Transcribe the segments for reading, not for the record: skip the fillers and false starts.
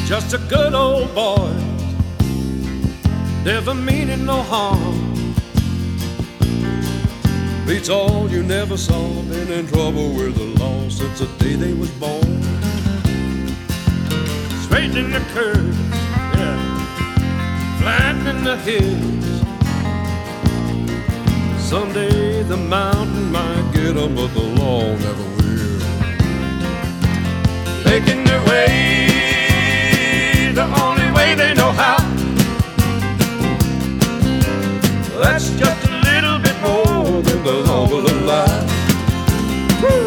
just a good old boy, never meaning no harm. Beats all you never saw, been in trouble with the law since the day they was born. Straightening the curves, yeah, flattening the hills. Someday the mountain might get 'em, but the law never will. Making their way the only way they know how. That's just a little bit more than the law will allow. Woo!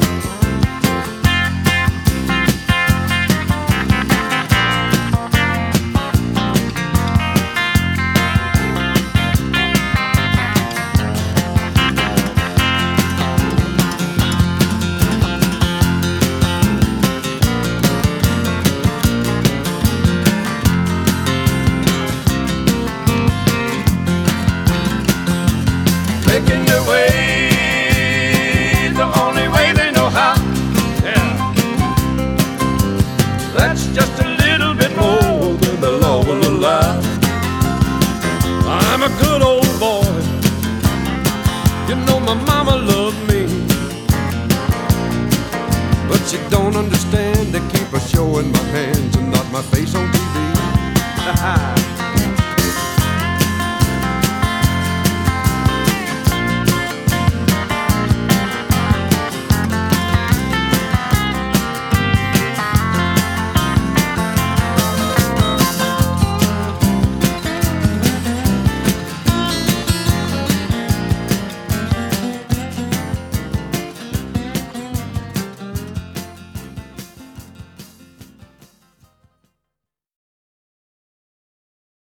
Making their way the only way they know how. Yeah, that's just a little bit more than the law will allow. I'm a good old boy, you know my mama loved me, but she don't understand. They keep her showing my hands and not my face on TV.